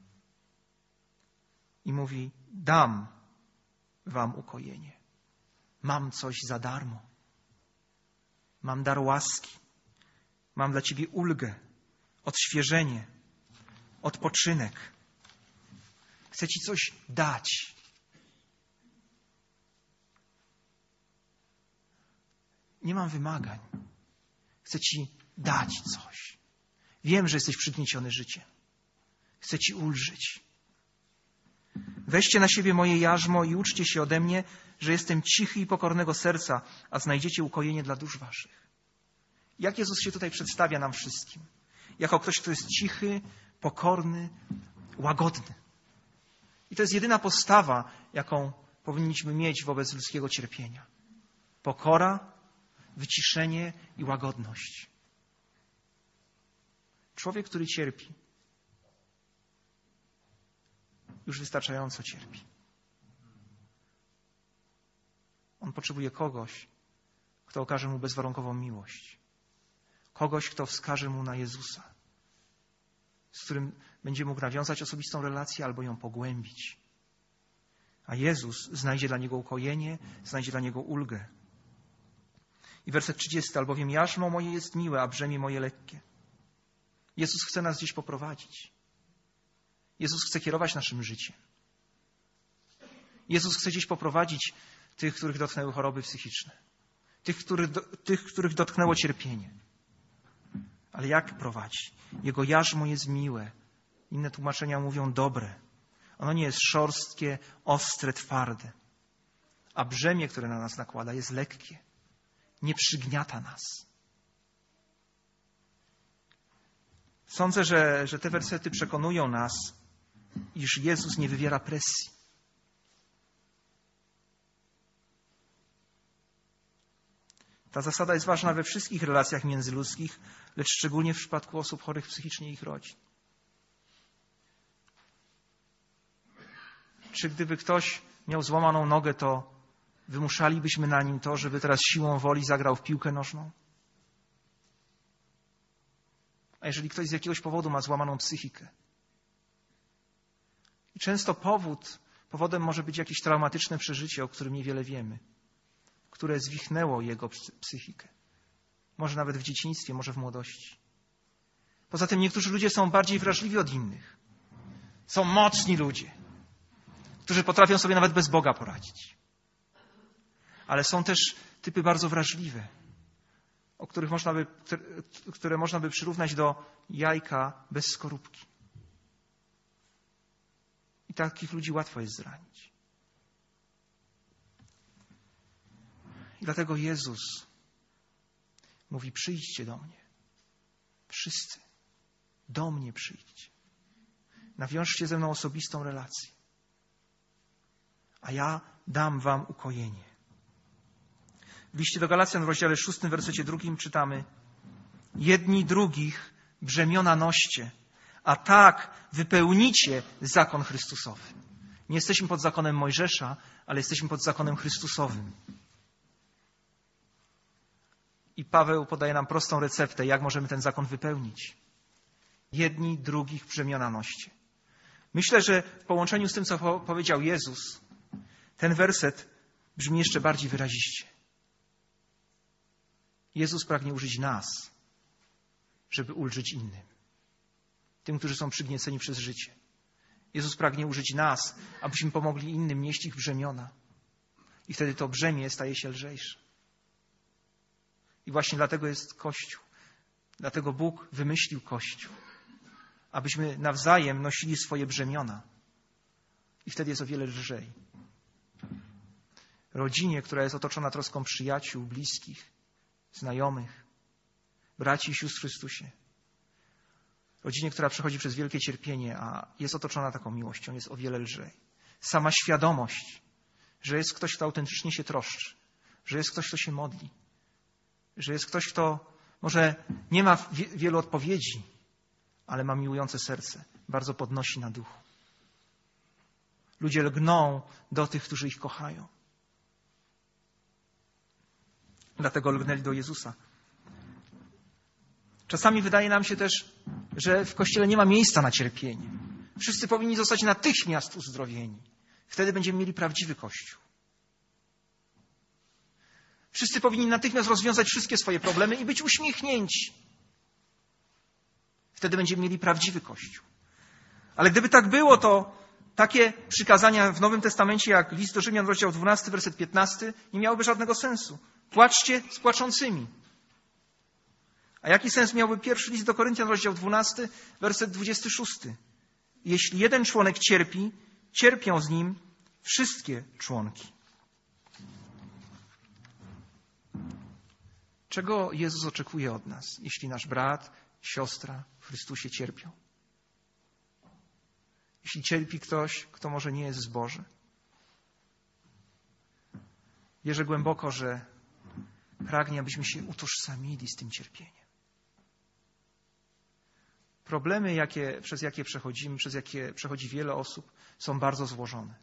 i mówi: dam wam ukojenie. Mam coś za darmo. Mam dar łaski. Mam dla ciebie ulgę, odświeżenie, odpoczynek. Chcę ci coś dać. Nie mam wymagań. Chcę ci dać coś. Wiem, że jesteś przygnieciony życiem. Chcę ci ulżyć. Weźcie na siebie moje jarzmo i uczcie się ode mnie, że jestem cichy i pokornego serca, a znajdziecie ukojenie dla dusz waszych. Jak Jezus się tutaj przedstawia nam wszystkim? Jako ktoś, kto jest cichy, pokorny, łagodny. I to jest jedyna postawa, jaką powinniśmy mieć wobec ludzkiego cierpienia. Pokora, wyciszenie i łagodność. Człowiek, który cierpi, już wystarczająco cierpi. On potrzebuje kogoś, kto okaże mu bezwarunkową miłość. Kogoś, kto wskaże mu na Jezusa, z którym będzie mógł nawiązać osobistą relację albo ją pogłębić. A Jezus znajdzie dla niego ukojenie, znajdzie dla niego ulgę. I werset trzydziesty. Albowiem jarzmo moje jest miłe, a brzemię moje lekkie. Jezus chce nas gdzieś poprowadzić. Jezus chce kierować naszym życiem. Jezus chce gdzieś poprowadzić tych, których dotknęły choroby psychiczne. Tych, których, tych, których dotknęło cierpienie. Ale jak prowadzi? Jego jarzmo jest miłe. Inne tłumaczenia mówią dobre. Ono nie jest szorstkie, ostre, twarde. A brzemię, które na nas nakłada, jest lekkie. Nie przygniata nas. Sądzę, że, że te wersety przekonują nas, iż Jezus nie wywiera presji. Ta zasada jest ważna we wszystkich relacjach międzyludzkich, lecz szczególnie w przypadku osób chorych psychicznie i ich rodzin. Czy gdyby ktoś miał złamaną nogę, to wymuszalibyśmy na nim to, żeby teraz siłą woli zagrał w piłkę nożną? A jeżeli ktoś z jakiegoś powodu ma złamaną psychikę? I często powód, powodem może być jakieś traumatyczne przeżycie, o którym niewiele wiemy, które zwichnęło jego psychikę. Może nawet w dzieciństwie, może w młodości. Poza tym niektórzy ludzie są bardziej wrażliwi od innych. Są mocni ludzie, którzy potrafią sobie nawet bez Boga poradzić. Ale są też typy bardzo wrażliwe, o których można by, które można by przyrównać do jajka bez skorupki. I takich ludzi łatwo jest zranić. I dlatego Jezus mówi, przyjdźcie do mnie. Wszyscy. Do mnie przyjdźcie. Nawiążcie ze mną osobistą relację. A ja dam wam ukojenie. W liście do Galacjan w rozdziale szóstym, wersecie drugim czytamy: jedni drugich brzemiona noście, a tak wypełnicie zakon Chrystusowy. Nie jesteśmy pod zakonem Mojżesza, ale jesteśmy pod zakonem Chrystusowym. I Paweł podaje nam prostą receptę, jak możemy ten zakon wypełnić. Jedni drugich brzemiona noście. Myślę, że w połączeniu z tym, co powiedział Jezus, ten werset brzmi jeszcze bardziej wyraziście. Jezus pragnie użyć nas, żeby ulżyć innym. Tym, którzy są przygnieceni przez życie. Jezus pragnie użyć nas, abyśmy pomogli innym nieść ich brzemiona. I wtedy to brzemię staje się lżejsze. I właśnie dlatego jest Kościół. Dlatego Bóg wymyślił Kościół. Abyśmy nawzajem nosili swoje brzemiona. I wtedy jest o wiele lżej. Rodzinie, która jest otoczona troską przyjaciół, bliskich, znajomych, braci i sióstr w Chrystusie. Rodzinie, która przechodzi przez wielkie cierpienie, a jest otoczona taką miłością, jest o wiele lżej. Sama świadomość, że jest ktoś, kto autentycznie się troszczy, że jest ktoś, kto się modli, że jest ktoś, kto może nie ma wielu odpowiedzi, ale ma miłujące serce, bardzo podnosi na duchu. Ludzie lgną do tych, którzy ich kochają. Dlatego lgnęli do Jezusa. Czasami wydaje nam się też, że w Kościele nie ma miejsca na cierpienie. Wszyscy powinni zostać natychmiast uzdrowieni. Wtedy będziemy mieli prawdziwy Kościół. Wszyscy powinni natychmiast rozwiązać wszystkie swoje problemy i być uśmiechnięci. Wtedy będziemy mieli prawdziwy Kościół. Ale gdyby tak było, to takie przykazania w Nowym Testamencie, jak list do Rzymian, rozdział dwunasty, werset piętnasty, nie miałyby żadnego sensu. Płaczcie z płaczącymi. A jaki sens miałby pierwszy list do Koryntian, rozdział dwunasty, werset dwudziesty szósty? Jeśli jeden członek cierpi, cierpią z nim wszystkie członki. Czego Jezus oczekuje od nas, jeśli nasz brat, siostra w Chrystusie cierpią? Jeśli cierpi ktoś, kto może nie jest z Boży? Wierzę głęboko, że pragnie, abyśmy się utożsamili z tym cierpieniem. Problemy, jakie, przez jakie przechodzimy, przez jakie przechodzi wiele osób, są bardzo złożone.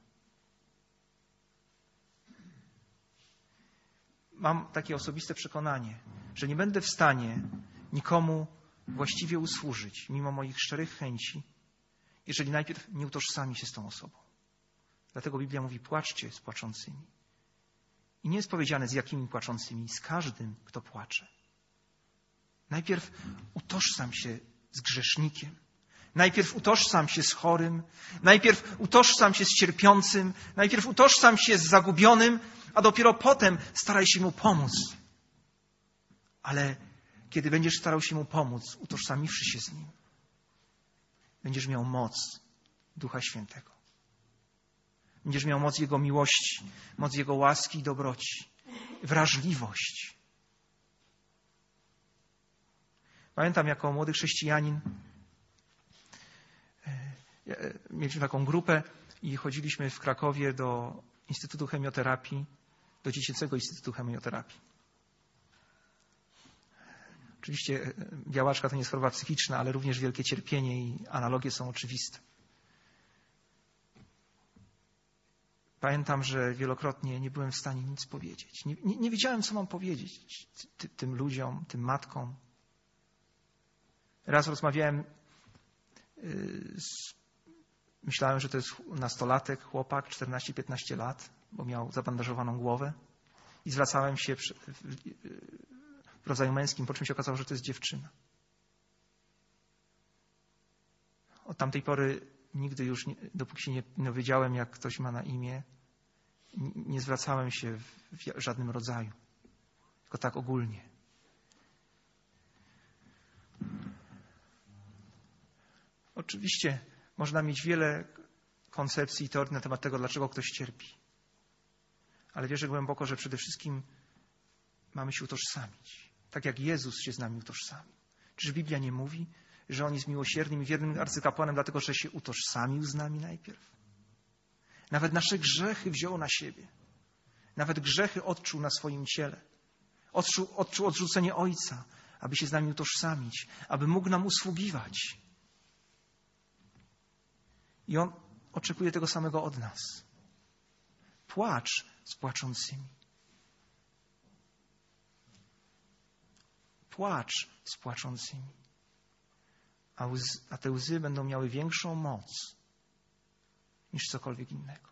Mam takie osobiste przekonanie, że nie będę w stanie nikomu właściwie usłużyć, mimo moich szczerych chęci, jeżeli najpierw nie utożsami się z tą osobą. Dlatego Biblia mówi, płaczcie z płaczącymi. I nie jest powiedziane, z jakimi płaczącymi, z każdym, kto płacze. Najpierw utożsam się z grzesznikiem. Najpierw utożsam się z chorym. Najpierw utożsam się z cierpiącym. Najpierw utożsam się z zagubionym, a dopiero potem staraj się mu pomóc. Ale kiedy będziesz starał się mu pomóc, utożsamiwszy się z nim, będziesz miał moc Ducha Świętego. Będziesz miał moc Jego miłości, moc Jego łaski i dobroci, wrażliwość. Pamiętam, jako młody chrześcijanin mieliśmy taką grupę i chodziliśmy w Krakowie do Instytutu Chemioterapii, do Dziecięcego Instytutu Chemioterapii. Oczywiście białaczka to nie jest choroba psychiczna, ale również wielkie cierpienie i analogie są oczywiste. Pamiętam, że wielokrotnie nie byłem w stanie nic powiedzieć. Nie, nie, nie wiedziałem, co mam powiedzieć ty, tym ludziom, tym matkom. Raz rozmawiałem, yy, z, myślałem, że to jest nastolatek, chłopak, czternaście piętnaście lat, bo miał zabandażowaną głowę i zwracałem się przy, w, w rodzaju męskim, po czym się okazało, że to jest dziewczyna. Od tamtej pory nigdy już, nie, dopóki się nie dowiedziałem, jak ktoś ma na imię, nie, nie zwracałem się w, w żadnym rodzaju, tylko tak ogólnie. Oczywiście można mieć wiele koncepcji i teorii na temat tego, dlaczego ktoś cierpi. Ale wierzę głęboko, że przede wszystkim mamy się utożsamić. Tak jak Jezus się z nami utożsamił. Czyż Biblia nie mówi, że On jest miłosiernym i wiernym arcykapłanem, dlatego że się utożsamił z nami najpierw? Nawet nasze grzechy wziął na siebie. Nawet grzechy odczuł na swoim ciele. Odczuł, odczuł odrzucenie Ojca, aby się z nami utożsamić, aby mógł nam usługiwać. I On oczekuje tego samego od nas. Płacz z płaczącymi. Płacz z płaczącymi. A, łzy, a te łzy będą miały większą moc niż cokolwiek innego.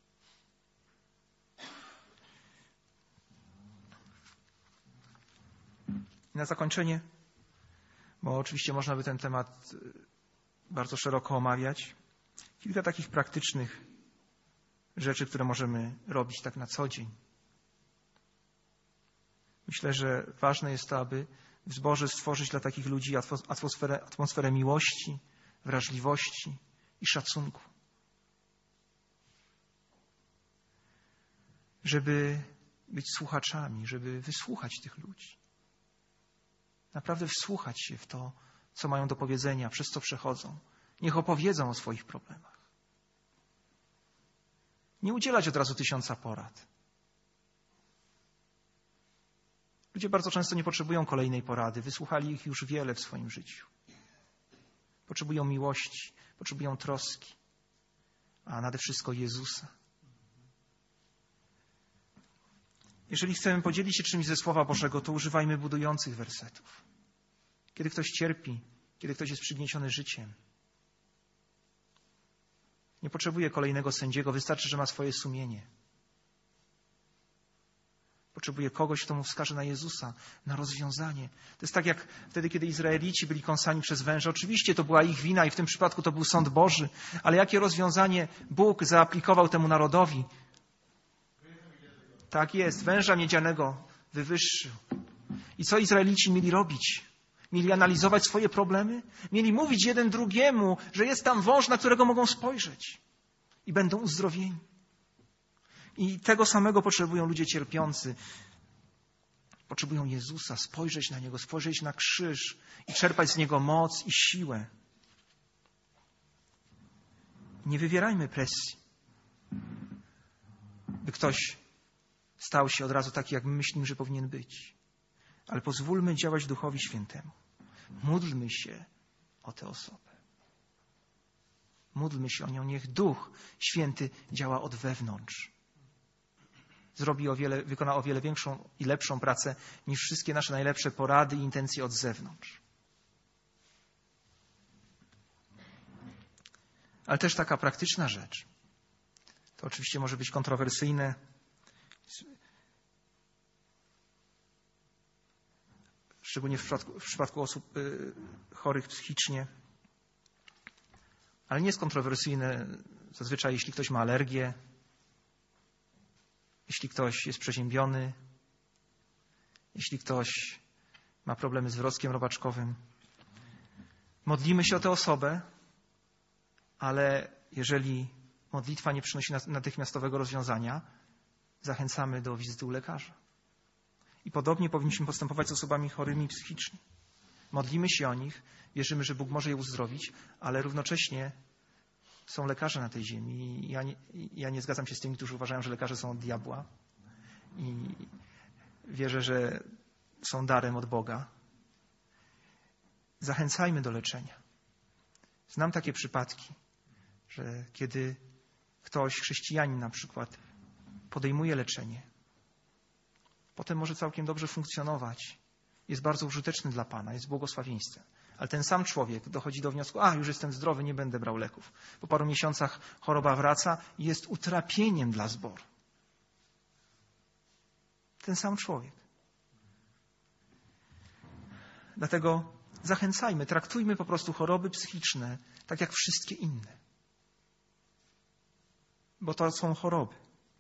I na zakończenie, bo oczywiście można by ten temat bardzo szeroko omawiać, kilka takich praktycznych rzeczy, które możemy robić tak na co dzień. Myślę, że ważne jest to, aby w zborze stworzyć dla takich ludzi atmosferę, atmosferę miłości, wrażliwości i szacunku. Żeby być słuchaczami, żeby wysłuchać tych ludzi. Naprawdę wsłuchać się w to, co mają do powiedzenia, przez co przechodzą. Niech opowiedzą o swoich problemach. Nie udzielać od razu tysiąca porad. Ludzie bardzo często nie potrzebują kolejnej porady. Wysłuchali ich już wiele w swoim życiu. Potrzebują miłości, potrzebują troski, a nade wszystko Jezusa. Jeżeli chcemy podzielić się czymś ze Słowa Bożego, to używajmy budujących wersetów. Kiedy ktoś cierpi, kiedy ktoś jest przygnieciony życiem, nie potrzebuje kolejnego sędziego, wystarczy, że ma swoje sumienie. Potrzebuje kogoś, kto mu wskaże na Jezusa, na rozwiązanie. To jest tak jak wtedy, kiedy Izraelici byli kąsani przez węża. Oczywiście to była ich wina i w tym przypadku to był sąd Boży, ale jakie rozwiązanie Bóg zaaplikował temu narodowi? Tak jest, węża miedzianego wywyższył. I co Izraelici mieli robić? Mieli analizować swoje problemy? Mieli mówić jeden drugiemu, że jest tam wąż, na którego mogą spojrzeć i będą uzdrowieni. I tego samego potrzebują ludzie cierpiący. Potrzebują Jezusa, spojrzeć na Niego, spojrzeć na krzyż i czerpać z Niego moc i siłę. Nie wywierajmy presji, by ktoś stał się od razu taki, jak my myślimy, że powinien być. Ale pozwólmy działać Duchowi Świętemu. Módlmy się o tę osobę. Módlmy się o nią. Niech Duch Święty działa od wewnątrz. Zrobi o wiele, wykona o wiele większą i lepszą pracę niż wszystkie nasze najlepsze porady i intencje od zewnątrz. Ale też taka praktyczna rzecz. To oczywiście może być kontrowersyjne. Szczególnie w przypadku, w przypadku osób y, chorych psychicznie. Ale nie jest kontrowersyjne zazwyczaj, jeśli ktoś ma alergię, jeśli ktoś jest przeziębiony, jeśli ktoś ma problemy z wroskiem robaczkowym. Modlimy się o tę osobę, ale jeżeli modlitwa nie przynosi natychmiastowego rozwiązania, zachęcamy do wizyty u lekarza. I podobnie powinniśmy postępować z osobami chorymi psychicznie. Modlimy się o nich, wierzymy, że Bóg może je uzdrowić, ale równocześnie są lekarze na tej ziemi. I ja nie, ja nie zgadzam się z tymi, którzy uważają, że lekarze są od diabła. I wierzę, że są darem od Boga. Zachęcajmy do leczenia. Znam takie przypadki, że kiedy ktoś, chrześcijanin na przykład, podejmuje leczenie, potem może całkiem dobrze funkcjonować. Jest bardzo użyteczny dla Pana, jest błogosławieństwem. Ale ten sam człowiek dochodzi do wniosku, a już jestem zdrowy, nie będę brał leków. Po paru miesiącach choroba wraca i jest utrapieniem dla zboru. Ten sam człowiek. Dlatego zachęcajmy, traktujmy po prostu choroby psychiczne tak jak wszystkie inne. Bo to są choroby.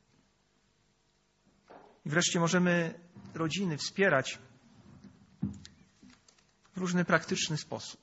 I wreszcie możemy rodziny wspierać w różny praktyczny sposób.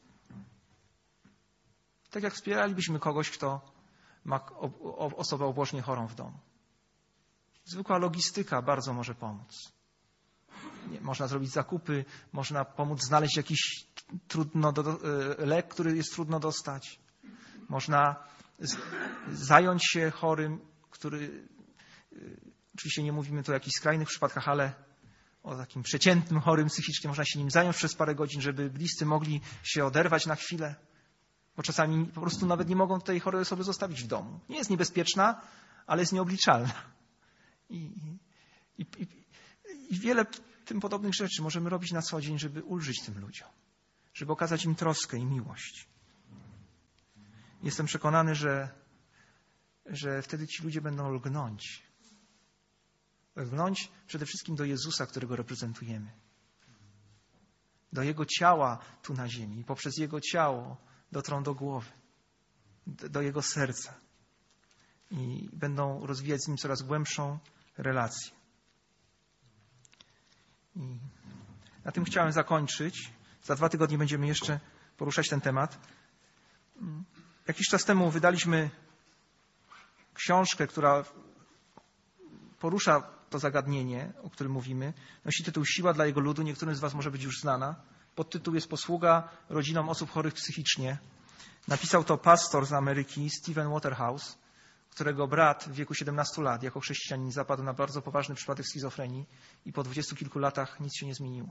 Tak jak wspieralibyśmy kogoś, kto ma osobę obłożnie chorą w domu. Zwykła logistyka bardzo może pomóc. nie, można zrobić zakupy, można pomóc znaleźć jakiś trudno do, do, lek, który jest trudno dostać. Można z, zająć się chorym, który... Oczywiście nie mówimy tu o jakichś skrajnych przypadkach, ale o takim przeciętnym chorym psychicznie. Można się nim zająć przez parę godzin, żeby bliscy mogli się oderwać na chwilę. Bo czasami po prostu nawet nie mogą tej chorej osoby zostawić w domu. Nie jest niebezpieczna, ale jest nieobliczalna. I, i, i, i wiele tym podobnych rzeczy możemy robić na co dzień, żeby ulżyć tym ludziom. Żeby okazać im troskę i miłość. Jestem przekonany, że, że wtedy ci ludzie będą lgnąć. Lgnąć przede wszystkim do Jezusa, którego reprezentujemy. Do Jego ciała tu na ziemi. I poprzez Jego ciało dotrą do głowy. Do Jego serca. I będą rozwijać z Nim coraz głębszą relację. I na tym chciałem zakończyć. Za dwa tygodnie będziemy jeszcze poruszać ten temat. Jakiś czas temu wydaliśmy książkę, która porusza to zagadnienie, o którym mówimy. Nosi tytuł Siła dla Jego ludu. Niektórym z Was może być już znana. Podtytuł jest Posługa rodzinom osób chorych psychicznie. Napisał to pastor z Ameryki, Stephen Waterhouse, którego brat w wieku siedemnastu lat jako chrześcijanin zapadł na bardzo poważny przypadek schizofrenii i po dwudziestu kilku latach nic się nie zmieniło.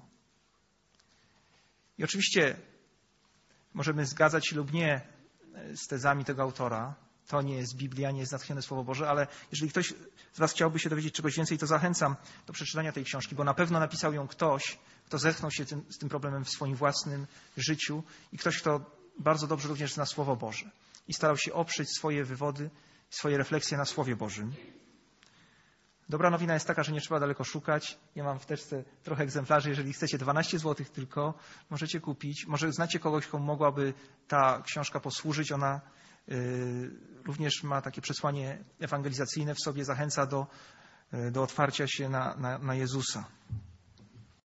I oczywiście możemy zgadzać się lub nie z tezami tego autora. To nie jest Biblia, nie jest natchnione Słowo Boże, ale jeżeli ktoś z Was chciałby się dowiedzieć czegoś więcej, to zachęcam do przeczytania tej książki, bo na pewno napisał ją ktoś, kto zetknął się tym, z tym problemem w swoim własnym życiu i ktoś, kto bardzo dobrze również zna Słowo Boże i starał się oprzeć swoje wywody, swoje refleksje na Słowie Bożym. Dobra nowina jest taka, że nie trzeba daleko szukać. Ja mam w teczce trochę egzemplarzy. Jeżeli chcecie dwanaście złotych tylko, możecie kupić. Może znacie kogoś, komu mogłaby ta książka posłużyć. Ona y, również ma takie przesłanie ewangelizacyjne w sobie, zachęca do, y, do otwarcia się na, na, na Jezusa.